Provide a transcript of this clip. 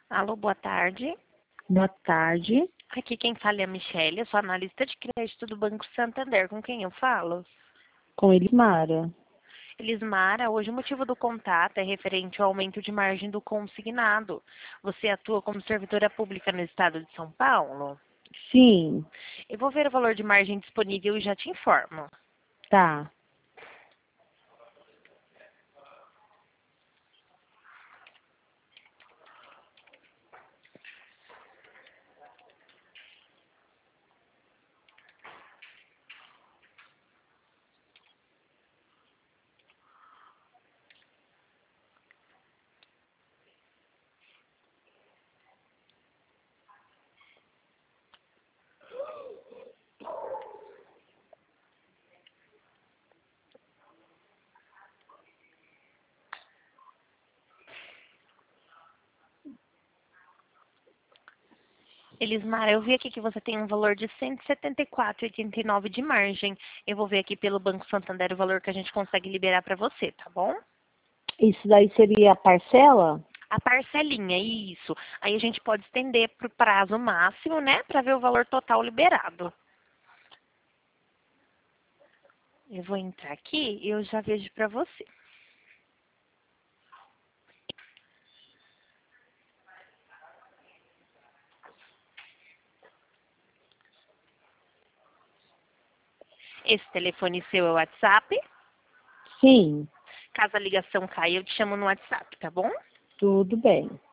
Alô, boa tarde. Boa tarde. Aqui quem fala é a Michelle, eu sou analista de crédito do Banco Santander. Com quem eu falo? Com Elismara. Elismara, hoje o motivo do contato é referente ao aumento de margem do consignado. Você atua como servidora pública no estado de São Paulo? Sim, Eu vou ver o valor de margem disponível e já te informo. tá. Elismara, eu vi aqui que você tem um valor de R$ 174,89 de margem. Eu vou ver aqui pelo Banco Santander o valor que a gente consegue liberar para você, tá bom? Isso daí seria a parcela? A parcelinha, isso. Aí a gente pode estender para o prazo máximo, né? Para ver o valor total liberado. Eu vou entrar aqui e eu já vejo para você. Esse telefone seu é o WhatsApp. Sim, Caso a ligação caia, eu te chamo no WhatsApp, tá bom? tudo bem.